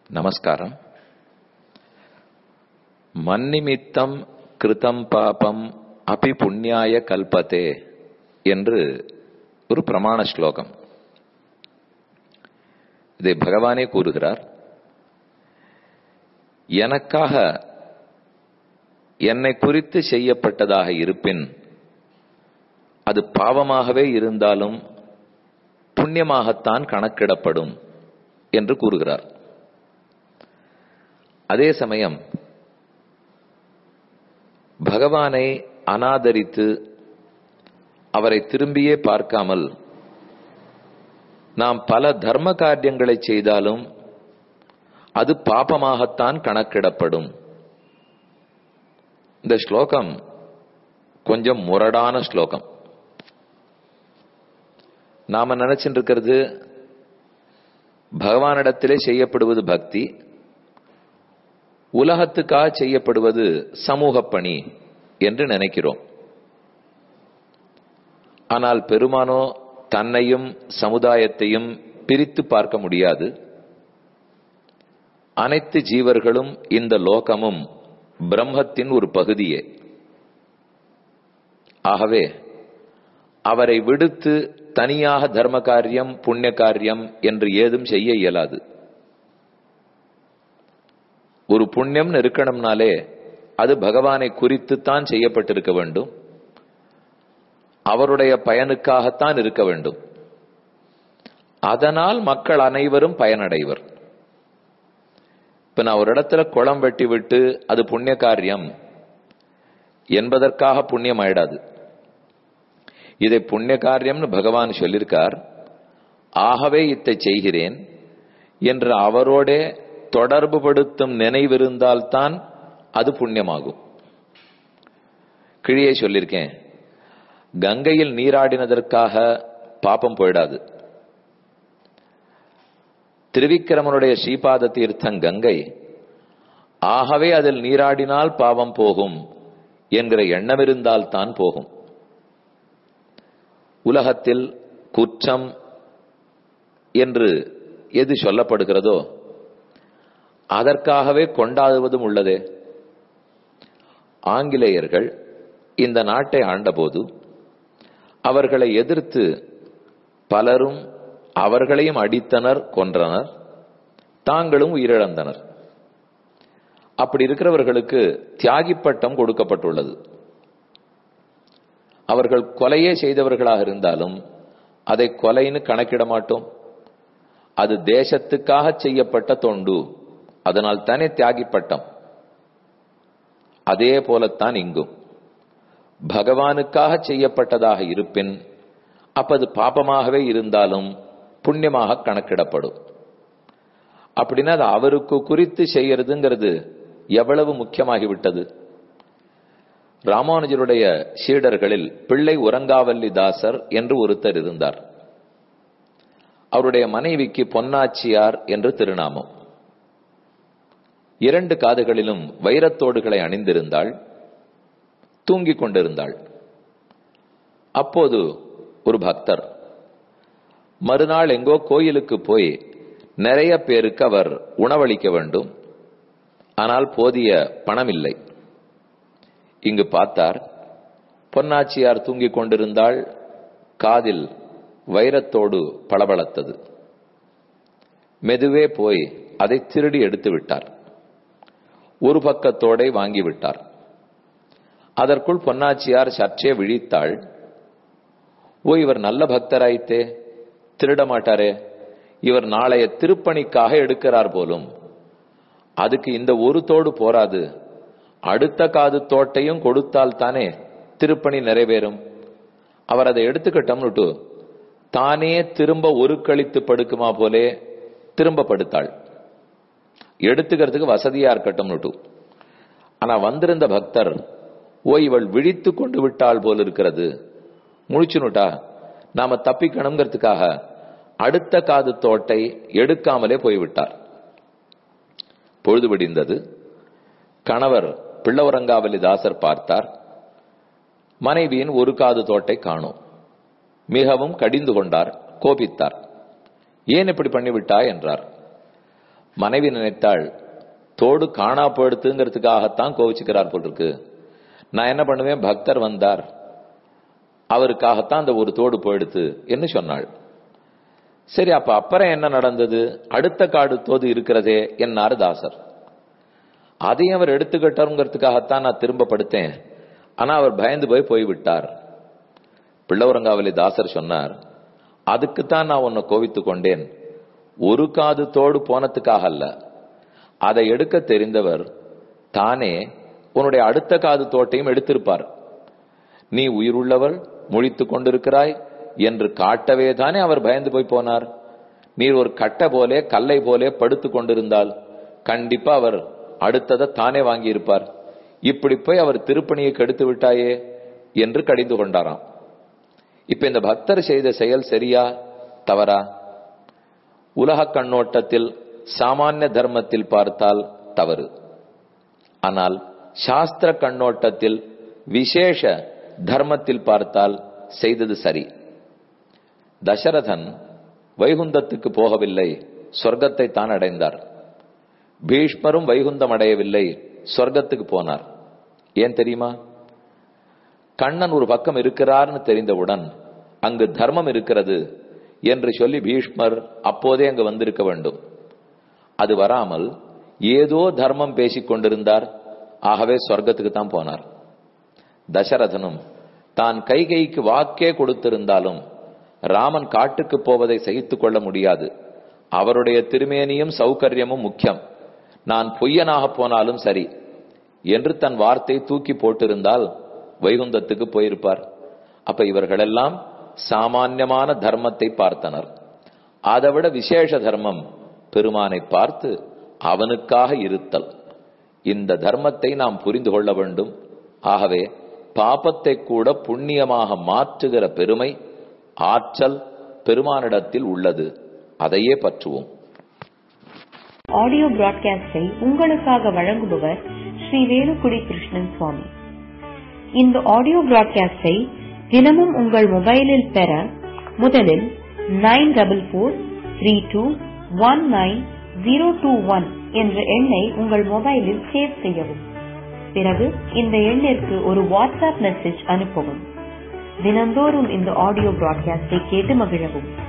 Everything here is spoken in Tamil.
நமஸ்காரம். மன்னிமித்தம் கிருதம் பாபம் அபி புண்ணியாய கல்பதே என்று ஒரு பிரமாண ஸ்லோகம். இதை பகவானே கூறுகிறார். எனக்காக என்னை குறித்து செய்யப்பட்டதாக இருப்பின் அது பாவமாகவே இருந்தாலும் புண்ணியமாகத்தான் கணக்கிடப்படும் என்று கூறுகிறார். அதே சமயம் பகவானை அநாதரித்து அவரை திரும்பியே பார்க்காமல் நாம் பல தர்ம காரியங்களை செய்தாலும் அது பாபமாகத்தான் கணக்கிடப்படும். இந்த ஸ்லோகம் கொஞ்சம் முரடான ஸ்லோகம். நாம நினைச்சிட்டு இருக்கிறது பகவானிடத்திலே செய்யப்படுவது பக்தி, உலகத்துக்காக செய்யப்படுவது சமூக பணி என்று நினைக்கிறோம். ஆனால் பெருமானோ தன்னையும் சமுதாயத்தையும் பிரித்து பார்க்க முடியாது. அனைத்து ஜீவர்களும் இந்த லோகமும் பிரம்மத்தின் ஒரு பகுதியே. ஆகவே அவரை விடுத்து தனியாக தர்ம காரியம் புண்ணிய காரியம் என்று ஏதும் செய்ய இயலாது. ஒரு புண்ணியம் இருக்கணும்னாலே அது பகவானை குறித்துத்தான் செய்யப்பட்டிருக்க வேண்டும், அவருடைய பயனுக்காகத்தான் இருக்க வேண்டும். அதனால் மக்கள் அனைவரும் பயனடைவர். இப்ப நான் ஒரு இடத்துல குளம் வெட்டி விட்டு அது புண்ணிய காரியம் என்பதற்காக புண்ணியம் ஆயிடாது. இதை புண்ணிய காரியம்னு பகவான் சொல்லியிருக்கார். ஆகவே இத்தை செய்கிறேன் என்று அவரோட தொடர்பு படுத்தும் நினைவிருந்தால்தான் அது புண்ணியமாகும். கிழியே சொல்லியிருக்கேன், கங்கையில் நீராடினதற்காக பாபம் போயிடாது. திருவிக்கிரமனுடைய ஸ்ரீபாத தீர்த்தம் கங்கை, ஆகவே அதில் நீராடினால் பாவம் போகும் என்கிற எண்ணம் இருந்தால்தான் போகும். உலகத்தில் குற்றம் என்று எது சொல்லப்படுகிறதோ அதற்காகவே கொண்டாடுவதும் உள்ளதே. ஆங்கிலேயர்கள் இந்த நாட்டை ஆண்டபோது அவர்களை எதிர்த்து பலரும் அவர்களையும் அடித்தனர், கொன்றனர், தாங்களும் உயிரிழந்தனர். அப்படி இருக்கிறவர்களுக்கு தியாகி பட்டம் கொடுக்கப்பட்டுள்ளது. அவர்கள் கொலையே செய்தவர்களாக இருந்தாலும் அதை கொலைன்னு கணக்கிட மாட்டோம். அது தேசத்துக்காக செய்யப்பட்ட தொண்டு, அதனால் தானே தியாகி பட்டம். அதே போலத்தான் இங்கும் பகவானுக்காக செய்யப்பட்டதாக இருப்பின் அப்பது பாபமாகவே இருந்தாலும் புண்ணியமாக கணக்கிடப்படும். அப்படின்னா அது அவருக்கு குறித்து செய்யறதுங்கிறது எவ்வளவு முக்கியமாகிவிட்டது. ராமானுஜருடைய சீடர்களில் பிள்ளை உறங்காவல்லி தாசர் என்று ஒருத்தர் இருந்தார். அவருடைய மனைவிக்கு பொன்னாச்சியார் என்று திருநாமம். 2 காதுகளிலும் வைரத்தோடுகளை அணிந்திருந்தாள், தூங்கிக் கொண்டிருந்தாள். அப்போது ஒரு பக்தர் மறுநாள் எங்கோ கோயிலுக்கு போய் நிறைய பேருக்கு அவர் உணவளிக்க வேண்டும், ஆனால் போதிய பணம் இல்லை. இங்கு பார்த்தார், பொன்னாச்சியார் தூங்கிக் கொண்டிருந்தாள், காதில் வைரத்தோடு பளபளத்தது. மெதுவே போய் அதை திருடி எடுத்து விட்டார். ஒரு பக்கத்தோடை வாங்கிவிட்டார். அதற்குள் பொன்னாச்சியார் சற்றே விழித்தாள். ஓ, இவர் நல்ல பக்தராயித்தே, திருட மாட்டாரே, இவர் நாளைய திருப்பணிக்காக எடுக்கிறார் போலும், அதுக்கு இந்த ஒரு தோடு போராது, அடுத்த காது தோட்டையும் கொடுத்தால் தானே திருப்பணி நிறைவேறும், அவர் அதை எடுத்துக்கிட்டோம்னுட்டு தானே திரும்ப ஒரு கழித்து படுக்குமா போலே திரும்ப படுத்தாள். எடுத்துக்கிறதுக்கு வசதியா இருக்கட்டும்னுட்டு. ஆனா வந்திருந்த பக்தர், ஓ இவள் விழித்து கொண்டு விட்டாள் போல் இருக்கிறது, முழிச்சுனுட்டா, நாம தப்பிக்கணுங்கிறதுக்காக அடுத்த காது தோட்டை எடுக்காமலே போய்விட்டார். பொழுது விடிந்தது. கணவர் பிள்ளவரங்காவல்லி தாசர் பார்த்தார். மனைவியின் ஒரு காது தோட்டை காணோம். மிகவும் கடிந்து கொண்டார், கோபித்தார். ஏன் இப்படி பண்ணிவிட்டாய் என்றார். மனைவி நினைத்தாள் தோடு காணா போயிடுத்துங்கிறதுக்காகத்தான் கோவிச்சுக்கிறார் போல் இருக்கு. நான் என்ன பண்ணுவேன், பக்தர் வந்தார், அவருக்காகத்தான் அந்த ஒரு தோடு போயிடுத்து என்று சொன்னாள். சரி, அப்ப அப்புறம் என்ன நடந்தது? அடுத்த காடு தோடு இருக்கிறதே என்னாரு தாசர். அதையும் அவர் எடுத்துக்கிட்டாருங்கிறதுக்காகத்தான் நான் திரும்ப படுத்தேன். ஆனா அவர் பயந்து போய்விட்டார். பிள்ளவரங்காவலி தாசர் சொன்னார், அதுக்குத்தான் நான் உன்னை கோவித்து கொண்டேன். ஒரு காது தோடு போனதுக்காக அல்ல, அதை எடுக்க தெரிந்தவர் தானே உன்னுடைய அடுத்த காது தோட்டையும் எடுத்திருப்பார். நீ உயிருள்ளவள், முழித்துக் கொண்டிருக்கிறாய் என்று காட்டவே தானே அவர் பயந்து போனார். நீர் ஒரு கட்டை போலே கல்லை போலே படுத்து கொண்டிருந்தால் கண்டிப்பா அவர் அடுத்ததை தானே வாங்கி இருப்பார். இப்படி போய் அவர் திருப்பணியை கெடுத்து விட்டாயே என்று கடிந்து கொண்டாராம். இப்ப இந்த பக்தர் செய்த செயல் சரியா தவறா? உலக கண்ணோட்டத்தில் சாமானிய தர்மத்தில் பார்த்தால் தவறு. ஆனால் சாஸ்திர கண்ணோட்டத்தில் விசேஷ தர்மத்தில் பார்த்தால் செய்தது சரி. தசரதன் வைகுந்தத்துக்கு போகவில்லை, சொர்க்கத்தை தான் அடைந்தார். பீஷ்மரும் வைகுந்தம் அடையவில்லை, சொர்க்கத்துக்கு போனார். ஏன் தெரியுமா? கண்ணன் ஒரு பக்கம் இருக்கிறார்னு தெரிந்தவுடன் அங்கு தர்மம் இருக்கிறது என்று சொல்லி பீஷ்மர் அப்போதே அங்கு வந்திருக்க வேண்டும். அது வராமல் ஏதோ தர்மம் பேசிக் கொண்டிருந்தார். ஆகவே சொர்க்கத்துக்கு தான் போனார். தசரதனும் தான் கைகைக்கு வாக்கே கொடுத்திருந்தாலும் ராமன் காட்டுக்கு போவதை சகித்துக் கொள்ள முடியாது. அவருடைய திருமேனியும் சௌகரியமும் முக்கியம், நான் பொய்யனாக போனாலும் சரி என்று தன் வார்த்தை தூக்கி போட்டிருந்தால் வைகுந்தத்துக்கு போயிருப்பார். அப்ப இவர்களெல்லாம் சாமான்யமான தர்மத்தை பார்த்தனர். அதைவிட விசேஷ தர்மம் பெருமானை பார்த்து அவனுக்காக இருத்தல். இந்த தர்மத்தை நாம் புரிந்து கொள்ள வேண்டும். ஆகவே பாபத்தை கூட புண்ணியமாக மாற்றுகிற பெருமை, ஆற்றல் பெருமானிடத்தில் உள்ளது. அதையே பற்றுவோம். ஆடியோ பிராட்காஸ்டை உங்களுக்காக வழங்குபவர் ஸ்ரீ வேலுக்குடி கிருஷ்ணன் சுவாமி. இந்த ஆடியோ பிராட்காஸ்டை தினமும் உங்கள் மொபைலில் பெற முதலில் 9443219021 என்ற எண்ணை உங்கள் மொபைலில் சேவ் செய்யவும். பிறகு இந்த எண்ணிற்கு ஒரு வாட்ஸ்அப் மெசேஜ் அனுப்பவும். தினந்தோறும் இந்த ஆடியோ பிராட்காஸ்டை கேட்டு மகிழவும்.